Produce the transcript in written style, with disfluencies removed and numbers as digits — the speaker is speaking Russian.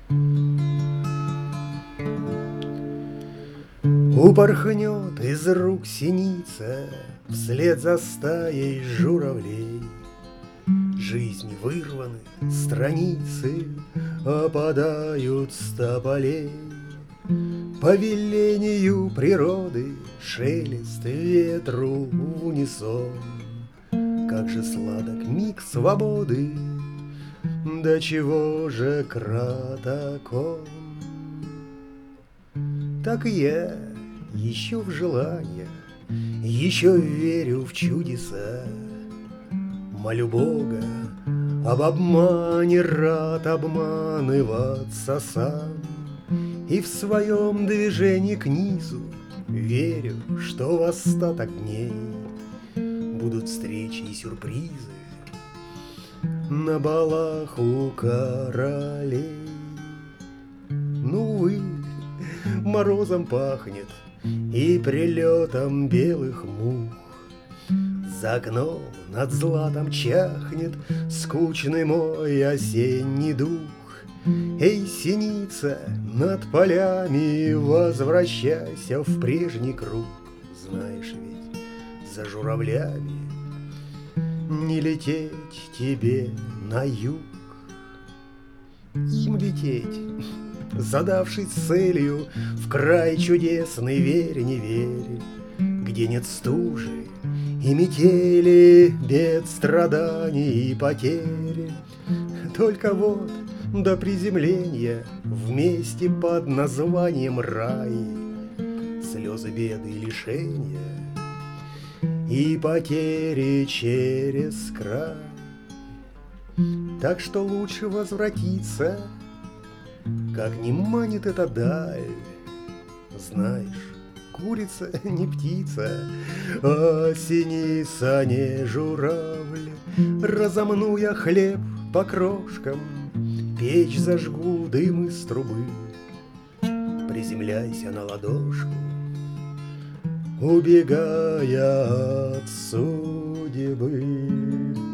Упорхнет из рук синица вслед за стаей журавлей. Жизни вырваны страницы, опадают с тополей. По велению природы шелест ветру в унисон. Как же сладок миг свободы, до чего же краток он. Так и я еще в желаниях, еще верю в чудеса. Молю Бога об обмане, рад обманываться сам. И в своем движении к низу верю, что в остаток дней будут встречи и сюрпризы на балах у королей. Ну, увы, морозом пахнет и прилетом белых мух. За окном над златом чахнет скучный мой осенний дух. Эй, синица, над полями возвращайся в прежний круг. Знаешь ведь, за журавлями не лететь тебе на юг. Им лететь, задавшись целью, в край чудесный, верь, не верь, где нет стужи и метели, бед, страданий и потери. Только вот до приземления в месте под названием рай слезы, беды и лишения и потери через край. Так что лучше возвратиться, как не манит эта даль. Знаешь, курица не птица, а синица не журавль. Разомну я хлеб по крошкам, печь зажгу, дым из трубы. Приземляйся на ладошку, убегая от судьбы.